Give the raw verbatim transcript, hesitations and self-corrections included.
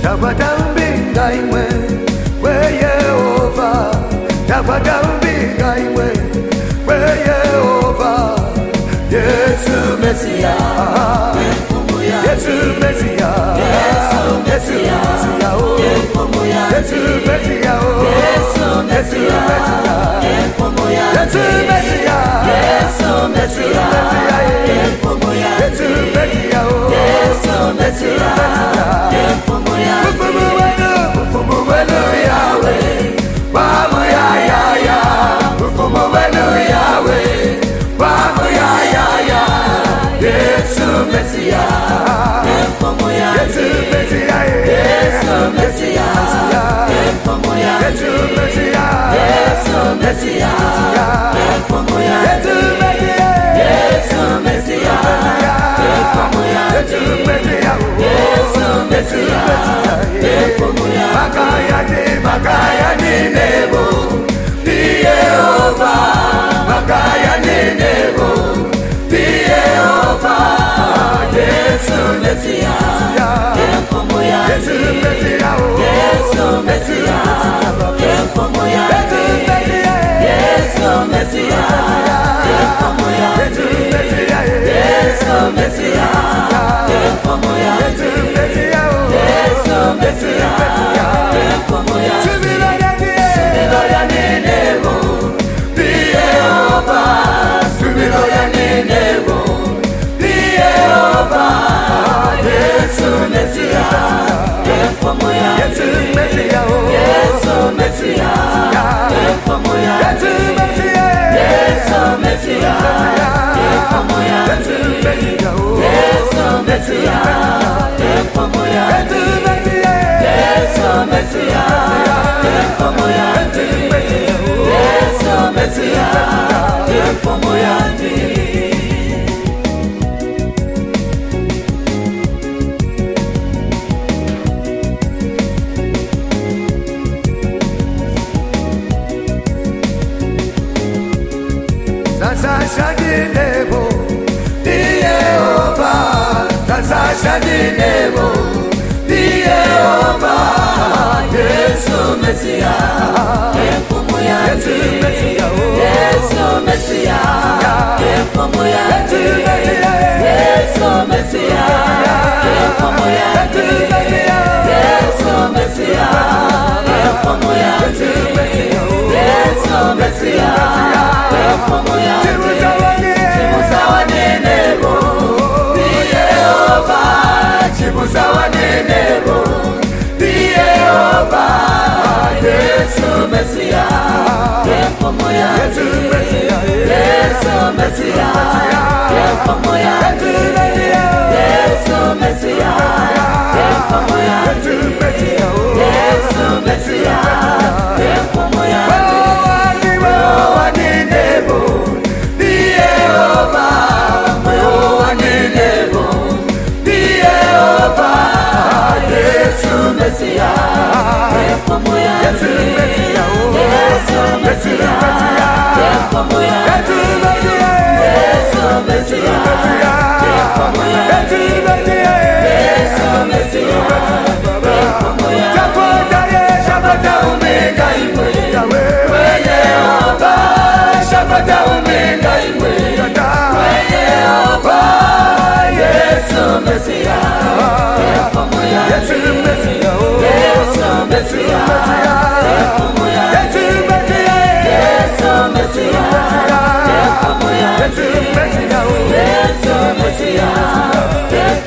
Tabadambinga imwe we Yehova Tabadambinga imwe we Yehova Yesu Mesia Yesu Mesia Yesu Mesia Yesu Mesia Yesu Mesia Yesu Mesia Yesu Mesia Yesu Mesia Yesu Mesia Ufumu wenu Yahweh Bamu ya ya ya Ufumu wenu Yahweh Bamu ya ya ya Yesu Mesia Yesu Mesia Yesu Mesia Yesu Mesia Yesu Mesia Yesu Mesia Yesu Mesia Yesu Mesia Makaya ni Makaya ni nebo Di Yehova Makaya ni nebo Di Yehova Yesu Mesia Yesu Mesia Yesu Mesia Yesu Mesia Yesu Mesia Yesu Mesia Yesu Mesia Sasa dinebo Di Yehova Sasa dinebo Di Yehova Yesu Mesia Yesu Mesia Yesu Mesia Yesu Mesia Yesu Mesia Yesu Mesia Yesu Mesia Chibusawa nenebo Di Yehova Chibusawa nenebo Di Yehova Yesu Mesia Yesu Mesia Yesu Mesia Yesu Mesia Yesu Mesia Yesu Mesia Yes,